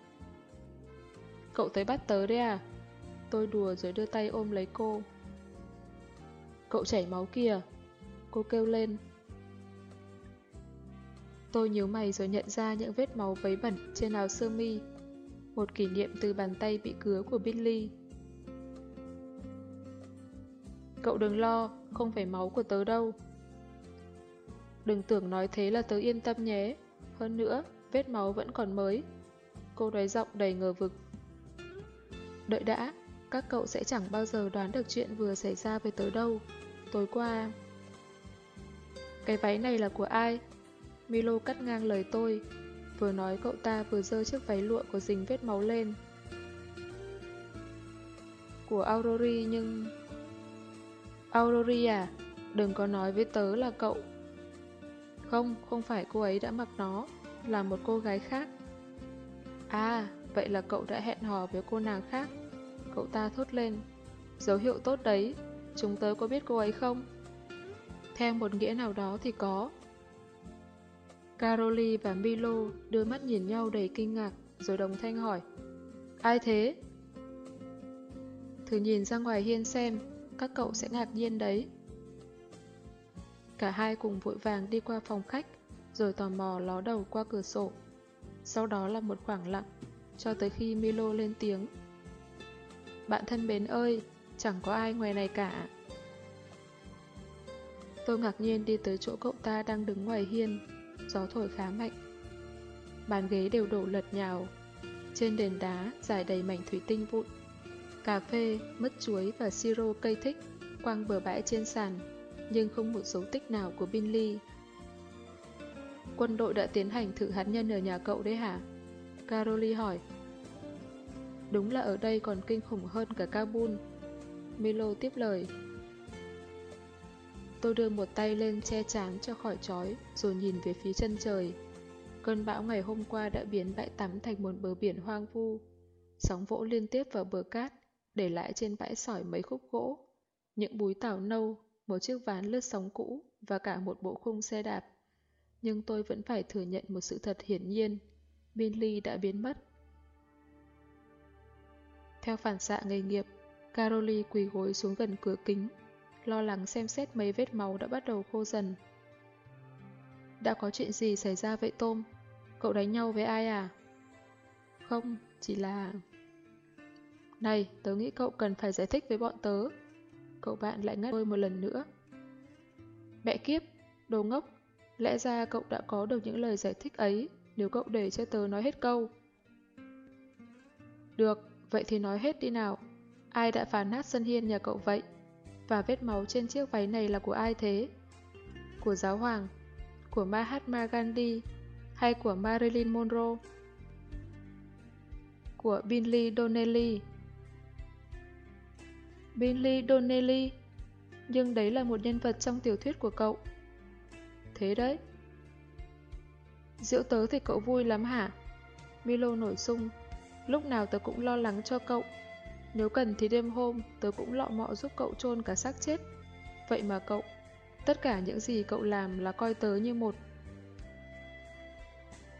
Cậu tới bắt tớ đấy à? Tôi đùa rồi đưa tay ôm lấy cô. Cậu chảy máu kìa, cô kêu lên. Tôi nhíu mày rồi nhận ra những vết máu vấy bẩn trên áo sơ mi, một kỷ niệm từ bàn tay bị cứa của Billy. Cậu đừng lo, không phải máu của tớ đâu. Đừng tưởng nói thế là tớ yên tâm nhé. Hơn nữa, vết máu vẫn còn mới. Cô nói giọng đầy ngờ vực. Đợi đã, các cậu sẽ chẳng bao giờ đoán được chuyện vừa xảy ra với tớ đâu. Tối qua... Cái váy này là của ai? Milo cắt ngang lời tôi. Vừa nói cậu ta vừa giơ chiếc váy lụa có dính vết máu lên. Của Aurori nhưng... Aurori à? Đừng có nói với tớ là cậu... Không, không phải cô ấy đã mặc nó, là một cô gái khác. À, vậy là cậu đã hẹn hò với cô nàng khác. Cậu ta thốt lên. Dấu hiệu tốt đấy, chúng tớ có biết cô ấy không? Theo một nghĩa nào đó thì có. Caroline và Milo đưa mắt nhìn nhau đầy kinh ngạc, rồi đồng thanh hỏi. Ai thế? Thử nhìn ra ngoài hiên xem, các cậu sẽ ngạc nhiên đấy. Cả hai cùng vội vàng đi qua phòng khách, rồi tò mò ló đầu qua cửa sổ. Sau đó là một khoảng lặng, cho tới khi Milo lên tiếng. Bạn thân mến ơi, chẳng có ai ngoài này cả. Tôi ngạc nhiên đi tới chỗ cậu ta đang đứng ngoài hiên, gió thổi khá mạnh. Bàn ghế đều đổ lật nhào, trên nền đá rải đầy mảnh thủy tinh vụn. Cà phê, mứt chuối và siro cây thích quăng bừa bãi trên sàn, nhưng không một dấu tích nào của Billy. Quân đội đã tiến hành thử hạt nhân ở nhà cậu đấy hả? Caroline hỏi. Đúng là ở đây còn kinh khủng hơn cả Kabul. Milo tiếp lời. Tôi đưa một tay lên che trán cho khỏi chói, rồi nhìn về phía chân trời. Cơn bão ngày hôm qua đã biến bãi tắm thành một bờ biển hoang vu. Sóng vỗ liên tiếp vào bờ cát, để lại trên bãi sỏi mấy khúc gỗ, những búi tảo nâu, một chiếc ván lướt sóng cũ và cả một bộ khung xe đạp. Nhưng tôi vẫn phải thừa nhận một sự thật hiển nhiên. Billy đã biến mất. Theo phản xạ nghề nghiệp, Caroline quỳ gối xuống gần cửa kính, lo lắng xem xét mấy vết máu đã bắt đầu khô dần. Đã có chuyện gì xảy ra vậy Tom? Cậu đánh nhau với ai à? Không, chỉ là... Này, tớ nghĩ cậu cần phải giải thích với bọn tớ. Cậu bạn lại ngắt tôi một lần nữa. Mẹ kiếp, đồ ngốc, lẽ ra cậu đã có được những lời giải thích ấy nếu cậu để cho tớ nói hết câu. Được, vậy thì nói hết đi nào. Ai đã phá nát sân hiên nhà cậu vậy? Và vết máu trên chiếc váy này là của ai thế? Của giáo hoàng? Của Mahatma Gandhi? Hay của Marilyn Monroe? Của Billy Donnelly? Billy Donnelly? Nhưng đấy là một nhân vật trong tiểu thuyết của cậu. Thế đấy. Giễu tớ thì cậu vui lắm hả? Milo nổi sung. Lúc nào tớ cũng lo lắng cho cậu. Nếu cần thì đêm hôm tớ cũng lọ mọ giúp cậu chôn cả xác chết. Vậy mà cậu, tất cả những gì cậu làm là coi tớ như một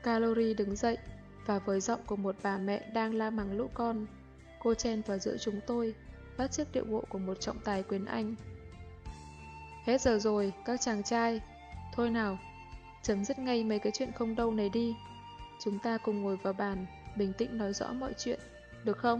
Carolyn đứng dậy, và với giọng của một bà mẹ đang la mắng lũ con, cô chen vào giữa chúng tôi, bắt chước điệu bộ của một trọng tài quyền Anh. Hết giờ rồi, các chàng trai. Thôi nào, chấm dứt ngay mấy cái chuyện không đâu này đi. Chúng ta cùng ngồi vào bàn, bình tĩnh nói rõ mọi chuyện, được không?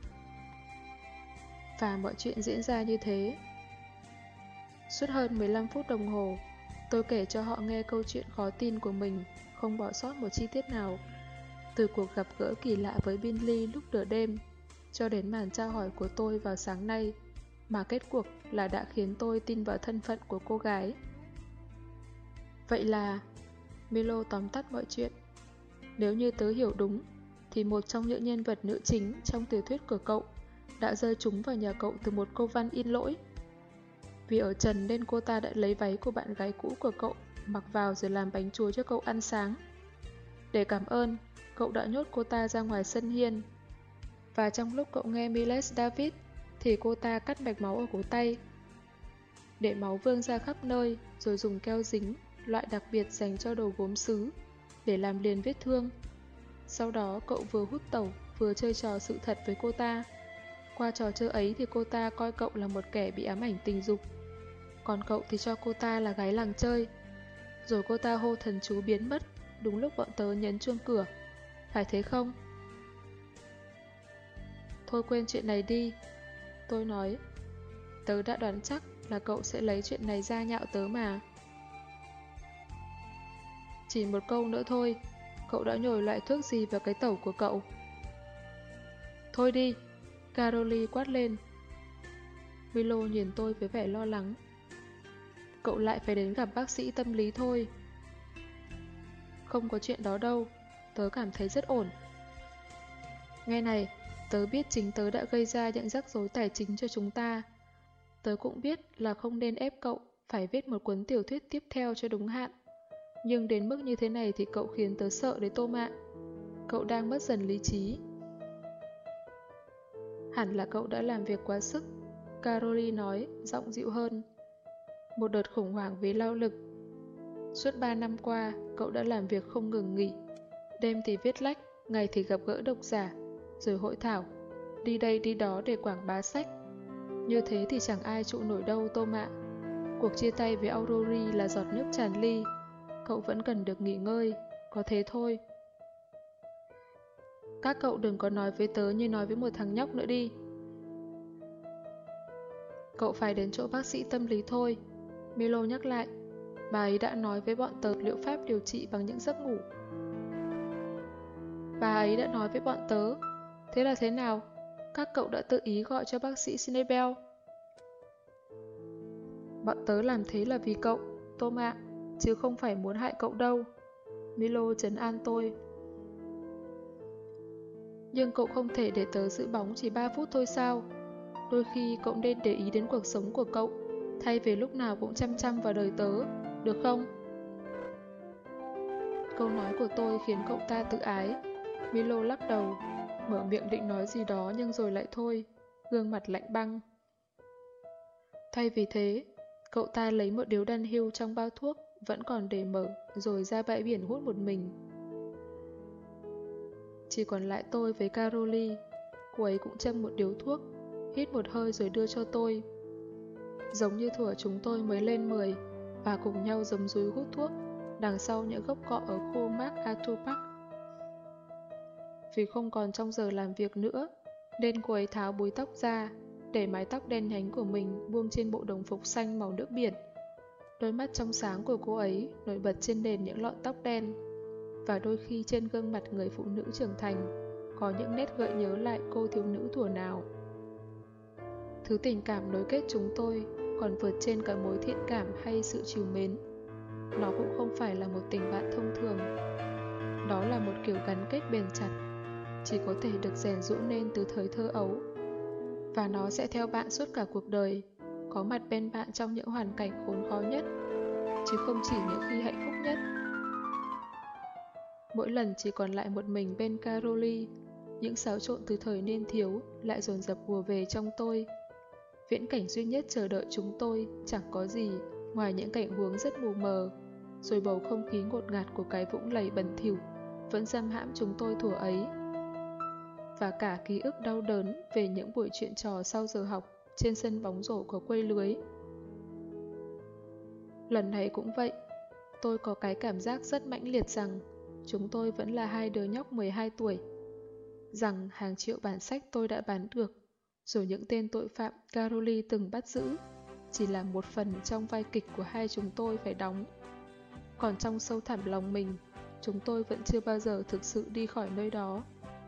Và mọi chuyện diễn ra như thế. Suốt hơn mười lăm phút đồng hồ, tôi kể cho họ nghe câu chuyện khó tin của mình, không bỏ sót một chi tiết nào. Từ cuộc gặp gỡ kỳ lạ với Binley lúc nửa đêm, cho đến màn trao hỏi của tôi vào sáng nay, mà kết cuộc là đã khiến tôi tin vào thân phận của cô gái. Vậy là, Milo tóm tắt mọi chuyện. Nếu như tớ hiểu đúng, thì một trong những nhân vật nữ chính trong tiểu thuyết của cậu đã rơi trúng vào nhà cậu từ một câu văn in lỗi. Vì ở trần nên cô ta đã lấy váy của bạn gái cũ của cậu mặc vào rồi làm bánh chúa cho cậu ăn sáng. Để cảm ơn, cậu đã nhốt cô ta ra ngoài sân hiên. Và trong lúc cậu nghe Miles Davis thì cô ta cắt mạch máu ở cổ tay, để máu vương ra khắp nơi, rồi dùng keo dính, loại đặc biệt dành cho đồ gốm sứ, để làm liền vết thương. Sau đó cậu vừa hút tẩu vừa chơi trò sự thật với cô ta. Qua trò chơi ấy thì cô ta coi cậu là một kẻ bị ám ảnh tình dục, còn cậu thì cho cô ta là gái làng chơi. Rồi cô ta hô thần chú biến mất đúng lúc bọn tớ nhấn chuông cửa. Phải thế không? Thôi quên chuyện này đi, tôi nói. Tớ đã đoán chắc là cậu sẽ lấy chuyện này ra nhạo tớ mà. Chỉ một câu nữa thôi, cậu đã nhồi loại thuốc gì vào cái tẩu của cậu? Thôi đi, Carolyn quát lên. Milo nhìn tôi với vẻ lo lắng. Cậu lại phải đến gặp bác sĩ tâm lý thôi. Không có chuyện đó đâu, tớ cảm thấy rất ổn. Nghe này, tớ biết chính tớ đã gây ra những rắc rối tài chính cho chúng ta. Tớ cũng biết là không nên ép cậu phải viết một cuốn tiểu thuyết tiếp theo cho đúng hạn. Nhưng đến mức như thế này thì cậu khiến tớ sợ đấy Tom ạ. Cậu đang mất dần lý trí. Hẳn là cậu đã làm việc quá sức, Carolyn nói, giọng dịu hơn. Một đợt khủng hoảng vì lao lực. Suốt ba năm qua, cậu đã làm việc không ngừng nghỉ. Đêm thì viết lách, ngày thì gặp gỡ độc giả, rồi hội thảo, đi đây đi đó để quảng bá sách. Như thế thì chẳng ai trụ nổi đâu Tom ạ. Cuộc chia tay với Aurori là giọt nước tràn ly. Cậu vẫn cần được nghỉ ngơi, có thế thôi. Các cậu đừng có nói với tớ như nói với một thằng nhóc nữa đi. Cậu phải đến chỗ bác sĩ tâm lý thôi, Milo nhắc lại. Bà ấy đã nói với bọn tớ liệu pháp điều trị bằng những giấc ngủ. Bà ấy đã nói với bọn tớ. Thế là thế nào? Các cậu đã tự ý gọi cho bác sĩ Snellbell. Bọn tớ làm thế là vì cậu, Tom ạ, chứ không phải muốn hại cậu đâu. Milo trấn an tôi. Nhưng cậu không thể để tớ giữ bóng chỉ ba phút thôi sao? Đôi khi cậu nên để ý đến cuộc sống của cậu, thay vì lúc nào cũng chăm chăm vào đời tớ, được không? Câu nói của tôi khiến cậu ta tự ái. Milo lắc đầu, mở miệng định nói gì đó nhưng rồi lại thôi, gương mặt lạnh băng. Thay vì thế, cậu ta lấy một điếu đàn hưu trong bao thuốc vẫn còn để mở, rồi ra bãi biển hút một mình. Chỉ còn lại tôi với Carolyn. Cô ấy cũng châm một điếu thuốc, hít một hơi rồi đưa cho tôi. Giống như thuở chúng tôi mới lên mười và cùng nhau giấm dúi hút thuốc đằng sau những gốc cọ ở khu MacArthur Park. Vì không còn trong giờ làm việc nữa, nên cô ấy tháo búi tóc ra, để mái tóc đen nhánh của mình buông trên bộ đồng phục xanh màu nước biển. Đôi mắt trong sáng của cô ấy nổi bật trên nền những lọn tóc đen, và đôi khi trên gương mặt người phụ nữ trưởng thành có những nét gợi nhớ lại cô thiếu nữ thuở nào. Thứ tình cảm nối kết chúng tôi còn vượt trên cả mối thiện cảm hay sự trìu mến. Nó cũng không phải là một tình bạn thông thường. Đó là một kiểu gắn kết bền chặt, chỉ có thể được rèn giũa nên từ thời thơ ấu. Và nó sẽ theo bạn suốt cả cuộc đời, có mặt bên bạn trong những hoàn cảnh khốn khó nhất, chứ không chỉ những khi hạnh phúc nhất. Mỗi lần chỉ còn lại một mình bên Carolyn, những xáo trộn từ thời niên thiếu lại dồn dập ùa về trong tôi. Viễn cảnh duy nhất chờ đợi chúng tôi chẳng có gì ngoài những cảnh huống rất mù mờ, rồi bầu không khí ngột ngạt của cái vũng lầy bẩn thỉu vẫn giam hãm chúng tôi thuở ấy. Và cả ký ức đau đớn về những buổi chuyện trò sau giờ học trên sân bóng rổ có quây lưới. Lần này cũng vậy, tôi có cái cảm giác rất mãnh liệt rằng chúng tôi vẫn là hai đứa nhóc mười hai tuổi, rằng hàng triệu bản sách tôi đã bán được, rồi những tên tội phạm Caroly từng bắt giữ chỉ là một phần trong vai kịch của hai chúng tôi phải đóng. Còn trong sâu thẳm lòng mình, chúng tôi vẫn chưa bao giờ thực sự đi khỏi nơi đó.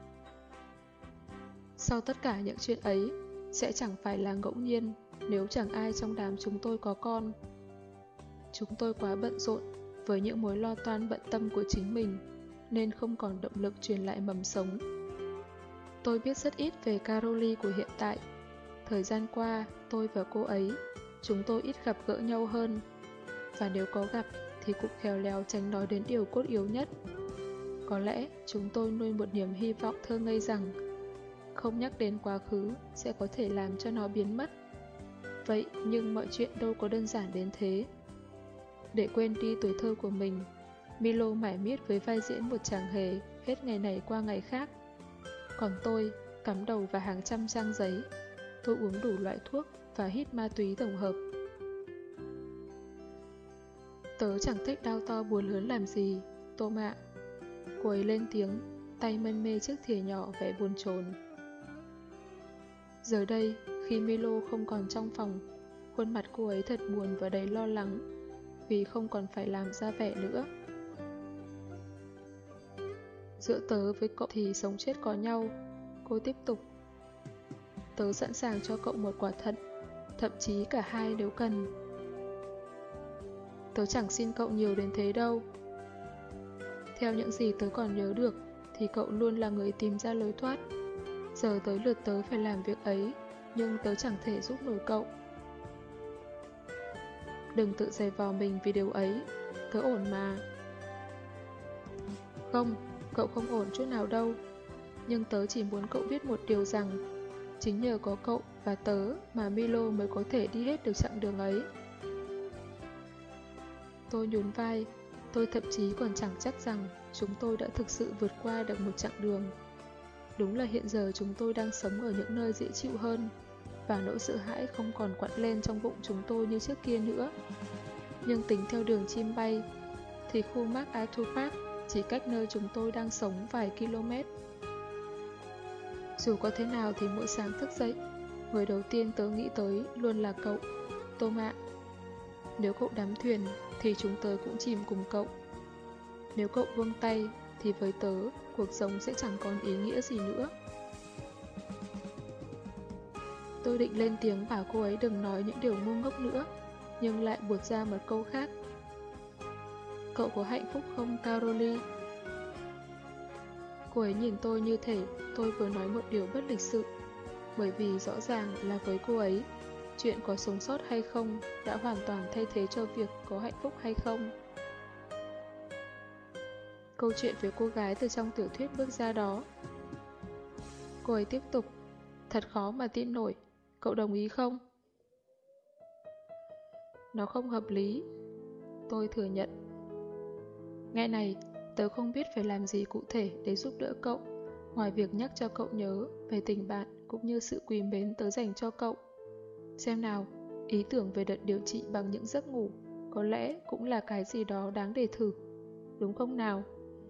Sau tất cả những chuyện ấy, sẽ chẳng phải là ngẫu nhiên nếu chẳng ai trong đám chúng tôi có con. Chúng tôi quá bận rộn với những mối lo toan bận tâm của chính mình, nên không còn động lực truyền lại mầm sống. Tôi biết rất ít về Caroly của hiện tại. Thời gian qua, tôi và cô ấy, chúng tôi ít gặp gỡ nhau hơn. Và nếu có gặp, thì cũng khéo léo tránh nói đến điều cốt yếu nhất. Có lẽ chúng tôi nuôi một niềm hy vọng thơ ngây rằng không nhắc đến quá khứ sẽ có thể làm cho nó biến mất. Vậy nhưng mọi chuyện đâu có đơn giản đến thế. Để quên đi tuổi thơ của mình, Milo mải miết với vai diễn một chàng hề hết ngày này qua ngày khác. Còn tôi, cắm đầu vào hàng trăm trang giấy. Tôi uống đủ loại thuốc và hít ma túy tổng hợp. Tớ chẳng thích đau to búa lớn làm gì, Tôm ạ. Cô ấy lên tiếng, tay mân mê chiếc thìa nhỏ vẻ buồn chồn. Giờ đây, khi Milo không còn trong phòng, khuôn mặt cô ấy thật buồn và đầy lo lắng, vì không còn phải làm ra vẻ nữa. Giữa tớ với cậu thì sống chết có nhau, cô tiếp tục. Tớ sẵn sàng cho cậu một quả thận, thậm chí cả hai nếu cần. Tớ chẳng xin cậu nhiều đến thế đâu. Theo những gì tớ còn nhớ được, thì cậu luôn là người tìm ra lối thoát. Giờ tới lượt tớ phải làm việc ấy, nhưng tớ chẳng thể giúp nổi cậu. Đừng tự giày vò mình vì điều ấy, tớ ổn mà. Không, cậu không ổn chút nào đâu. Nhưng tớ chỉ muốn cậu biết một điều rằng chính nhờ có cậu và tớ mà Milo mới có thể đi hết được chặng đường ấy. Tôi nhún vai, tôi thậm chí còn chẳng chắc rằng chúng tôi đã thực sự vượt qua được một chặng đường. Đúng là hiện giờ chúng tôi đang sống ở những nơi dễ chịu hơn, và nỗi sợ hãi không còn quặn lên trong bụng chúng tôi như trước kia nữa. Nhưng tính theo đường chim bay, thì khu MacArthur Park chỉ cách nơi chúng tôi đang sống vài km. Dù có thế nào thì mỗi sáng thức dậy, người đầu tiên tớ nghĩ tới luôn là cậu, Tôm ạ. Nếu cậu đắm thuyền, thì chúng tớ cũng chìm cùng cậu. Nếu cậu buông tay, thì với tớ, cuộc sống sẽ chẳng còn ý nghĩa gì nữa. Tôi định lên tiếng bảo cô ấy đừng nói những điều ngu ngốc nữa, nhưng lại buột ra một câu khác. Cậu có hạnh phúc không, Caroly? Cô ấy nhìn tôi như thể tôi vừa nói một điều bất lịch sự, bởi vì rõ ràng là với cô ấy, chuyện có sống sót hay không đã hoàn toàn thay thế cho việc có hạnh phúc hay không. Câu chuyện về cô gái từ trong tiểu thuyết bước ra đó. Cô ấy tiếp tục, thật khó mà tin nổi, cậu đồng ý không? Nó không hợp lý, tôi thừa nhận. Nghe này, tớ không biết phải làm gì cụ thể để giúp đỡ cậu, ngoài việc nhắc cho cậu nhớ về tình bạn cũng như sự quý mến tớ dành cho cậu. Xem nào, ý tưởng về đợt điều trị bằng những giấc ngủ có lẽ cũng là cái gì đó đáng để thử, đúng không nào?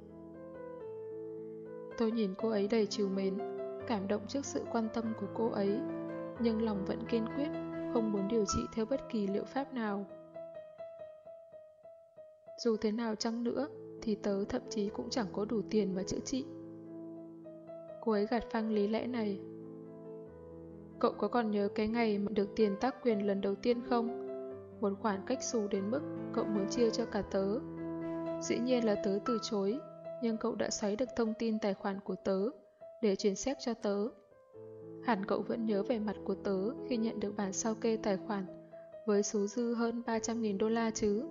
Tôi nhìn cô ấy đầy trìu mến, cảm động trước sự quan tâm của cô ấy, nhưng lòng vẫn kiên quyết, không muốn điều trị theo bất kỳ liệu pháp nào. Dù thế nào chăng nữa, thì tớ thậm chí cũng chẳng có đủ tiền mà chữa trị. Cô ấy gạt phăng lý lẽ này. Cậu có còn nhớ cái ngày mà được tiền tác quyền lần đầu tiên không? Một khoản cách xù đến mức cậu muốn chia cho cả tớ. Dĩ nhiên là tớ từ chối, nhưng cậu đã xoáy được thông tin tài khoản của tớ để chuyển séc cho tớ. Hẳn cậu vẫn nhớ vẻ mặt của tớ khi nhận được bản sao kê tài khoản với số dư hơn ba trăm nghìn đô la chứ.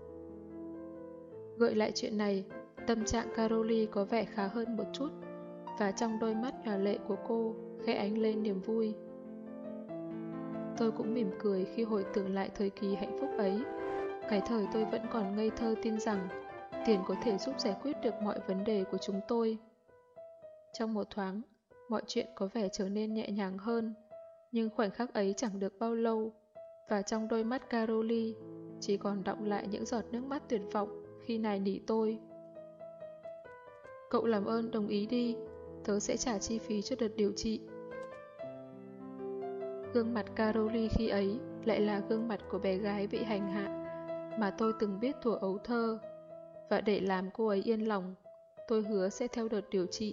Gợi lại chuyện này, tâm trạng Caroly có vẻ khá hơn một chút, và trong đôi mắt nhòa lệ của cô khẽ ánh lên niềm vui. Tôi cũng mỉm cười khi hồi tưởng lại thời kỳ hạnh phúc ấy, cái thời tôi vẫn còn ngây thơ tin rằng tiền có thể giúp giải quyết được mọi vấn đề của chúng tôi. Trong một thoáng, mọi chuyện có vẻ trở nên nhẹ nhàng hơn, nhưng khoảnh khắc ấy chẳng được bao lâu, và trong đôi mắt Caroline chỉ còn đọng lại những giọt nước mắt tuyệt vọng khi nài nỉ tôi. Cậu làm ơn đồng ý đi, tớ sẽ trả chi phí cho đợt điều trị. Gương mặt Caroline khi ấy lại là gương mặt của bé gái bị hành hạ mà tôi từng biết thuở ấu thơ, và để làm cô ấy yên lòng, tôi hứa sẽ theo đợt điều trị.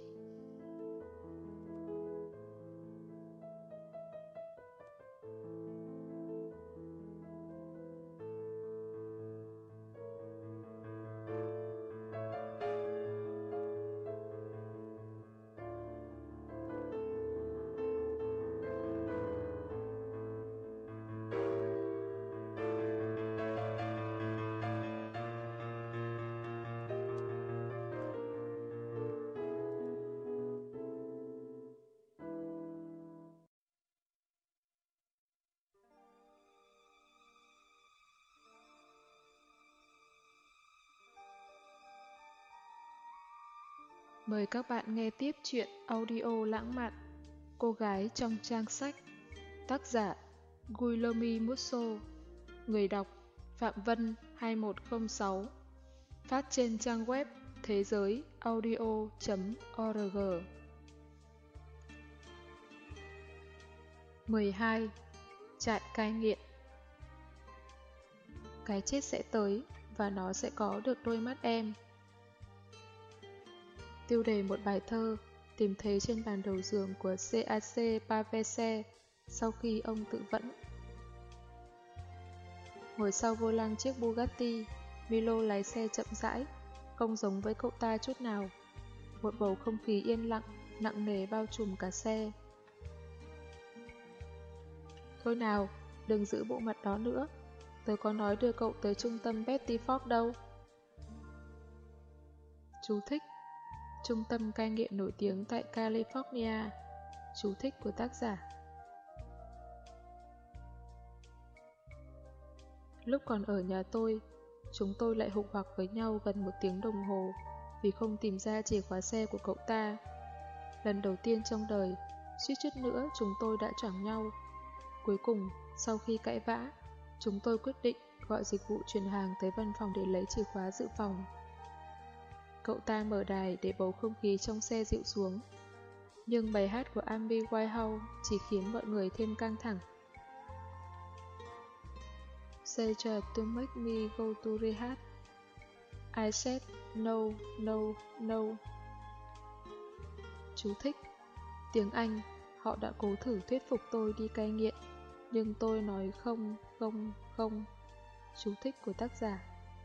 Mời các bạn nghe tiếp chuyện audio lãng mạn Cô gái trong trang sách. Tác giả Guillermo Musso. Người đọc Phạm Vân hai một không sáu. Phát trên trang web thế giới audio chấm org. mười hai. Trại cai nghiện. Cái chết sẽ tới và nó sẽ có được đôi mắt em. Tiêu đề một bài thơ tìm thấy trên bàn đầu giường của xê a xê Pavese sau khi ông tự vẫn. Ngồi sau vô lăng chiếc Bugatti, Milo lái xe chậm rãi, không giống với cậu ta chút nào. Một bầu không khí yên lặng, nặng nề bao trùm cả xe. Thôi nào, đừng giữ bộ mặt đó nữa. Tớ có nói đưa cậu tới trung tâm Betty Ford đâu. Chú thích: trung tâm cai nghiện nổi tiếng tại California. Chú thích của tác giả. Lúc còn ở nhà tôi, chúng tôi lại hục hặc với nhau gần một tiếng đồng hồ vì không tìm ra chìa khóa xe của cậu ta. Lần đầu tiên trong đời, suýt chút nữa chúng tôi đã choảng nhau. Cuối cùng, sau khi cãi vã, chúng tôi quyết định gọi dịch vụ chuyển hàng tới văn phòng để lấy chìa khóa dự phòng. Cậu ta mở đài để bầu không khí trong xe dịu xuống, nhưng bài hát của Amy Winehouse chỉ khiến mọi người thêm căng thẳng. Say tried to make me go to rehab. I said no, no, no. Chú thích: tiếng Anh, họ đã cố thử thuyết phục tôi đi cai nghiện, nhưng tôi nói không, không, không. Chú thích của tác giả.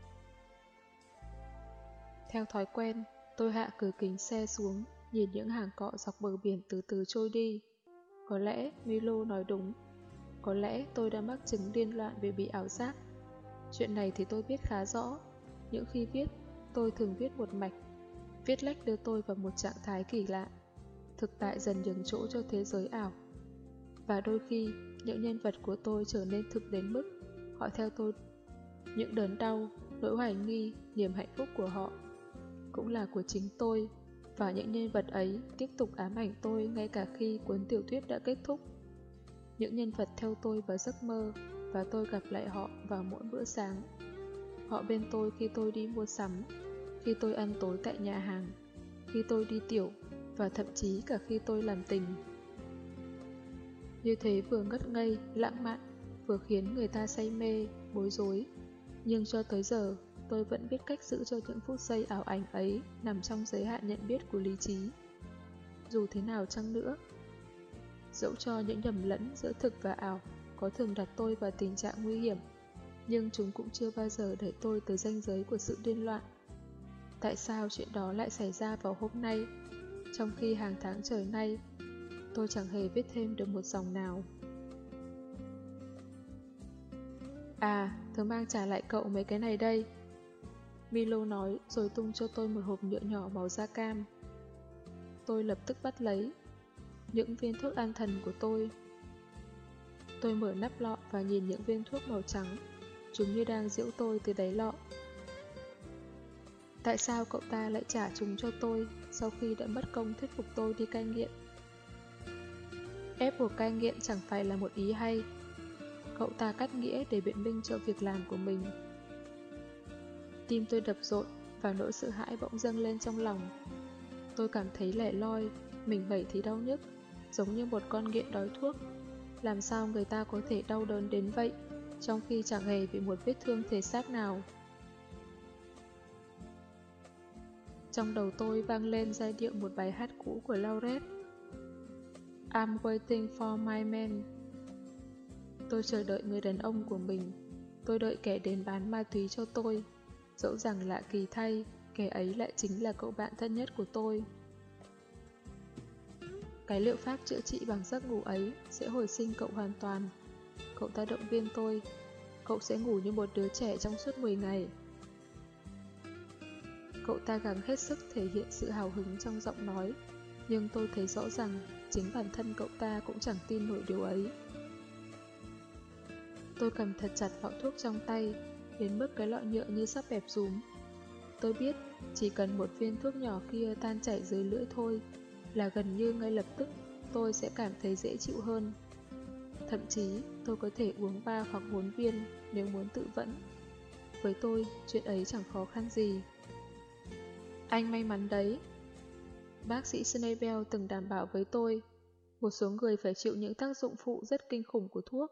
Theo thói quen, tôi hạ cửa kính xe xuống, nhìn những hàng cọ dọc bờ biển từ từ trôi đi. Có lẽ Milo nói đúng. Có lẽ tôi đã mắc chứng điên loạn vì bị ảo giác. Chuyện này thì tôi biết khá rõ. Những khi viết, tôi thường viết một mạch. Viết lách đưa tôi vào một trạng thái kỳ lạ. Thực tại dần nhường chỗ cho thế giới ảo. Và đôi khi, những nhân vật của tôi trở nên thực đến mức họ theo tôi. Những đớn đau, nỗi hoài nghi, niềm hạnh phúc của họ cũng là của chính tôi, và những nhân vật ấy tiếp tục ám ảnh tôi ngay cả khi cuốn tiểu thuyết đã kết thúc. Những nhân vật theo tôi vào giấc mơ, và tôi gặp lại họ vào mỗi bữa sáng. Họ bên tôi khi tôi đi mua sắm, khi tôi ăn tối tại nhà hàng, khi tôi đi tiểu, và thậm chí cả khi tôi làm tình. Như thế vừa ngất ngây, lãng mạn, vừa khiến người ta say mê, bối rối. Nhưng cho tới giờ, tôi vẫn biết cách giữ cho những phút giây ảo ảnh ấy nằm trong giới hạn nhận biết của lý trí. Dù thế nào chăng nữa, dẫu cho những nhầm lẫn giữa thực và ảo có thường đặt tôi vào tình trạng nguy hiểm, nhưng chúng cũng chưa bao giờ đẩy tôi tới ranh giới của sự điên loạn. Tại sao chuyện đó lại xảy ra vào hôm nay, trong khi hàng tháng trời nay, tôi chẳng hề viết thêm được một dòng nào? À, tớ mang trả lại cậu mấy cái này đây. Milo nói rồi tung cho tôi một hộp nhựa nhỏ màu da cam. Tôi lập tức bắt lấy. Những viên thuốc an thần của tôi. Tôi mở nắp lọ và nhìn những viên thuốc màu trắng. Chúng như đang giễu tôi từ đáy lọ. Tại sao cậu ta lại trả chúng cho tôi sau khi đã mất công thuyết phục tôi đi cai nghiện? Ép buộc cai nghiện chẳng phải là một ý hay. Cậu ta cắt nghĩa để biện minh cho việc làm của mình. Tim tôi đập rộn và nỗi sợ hãi bỗng dâng lên trong lòng. Tôi cảm thấy lẻ loi, mình mẩy thì đau nhức, giống như một con nghiện đói thuốc. Làm sao người ta có thể đau đớn đến vậy, trong khi chẳng hề bị một vết thương thể xác nào? Trong đầu tôi vang lên giai điệu một bài hát cũ của Laurette. I'm waiting for my man. Tôi chờ đợi người đàn ông của mình. Tôi đợi kẻ đến bán ma túy cho tôi. Dẫu rằng lạ kỳ thay, kẻ ấy lại chính là cậu bạn thân nhất của tôi. Cái liệu pháp chữa trị bằng giấc ngủ ấy sẽ hồi sinh cậu hoàn toàn. Cậu ta động viên tôi. Cậu sẽ ngủ như một đứa trẻ trong suốt mười ngày. Cậu ta gắng hết sức thể hiện sự hào hứng trong giọng nói, nhưng tôi thấy rõ rằng chính bản thân cậu ta cũng chẳng tin nổi điều ấy. Tôi cầm thật chặt lọ thuốc trong tay, đến mức cái lọ nhựa như sắp bẹp rúm. Tôi biết chỉ cần một viên thuốc nhỏ kia tan chảy dưới lưỡi thôi là gần như ngay lập tức tôi sẽ cảm thấy dễ chịu hơn. Thậm chí tôi có thể uống ba hoặc bốn viên nếu muốn tự vẫn. Với tôi, chuyện ấy chẳng khó khăn gì. Anh may mắn đấy. Bác sĩ Snaebell từng đảm bảo với tôi, một số người phải chịu những tác dụng phụ rất kinh khủng của thuốc.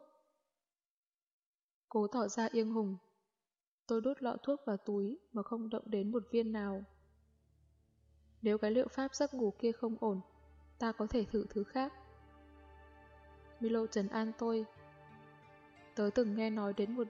Cố tỏ ra yên hùng. Tôi đút lọ thuốc vào túi mà không động đến một viên nào. Nếu cái liệu pháp giấc ngủ kia không ổn, ta có thể thử thứ khác. Milo trấn an tôi. Tớ từng nghe nói đến một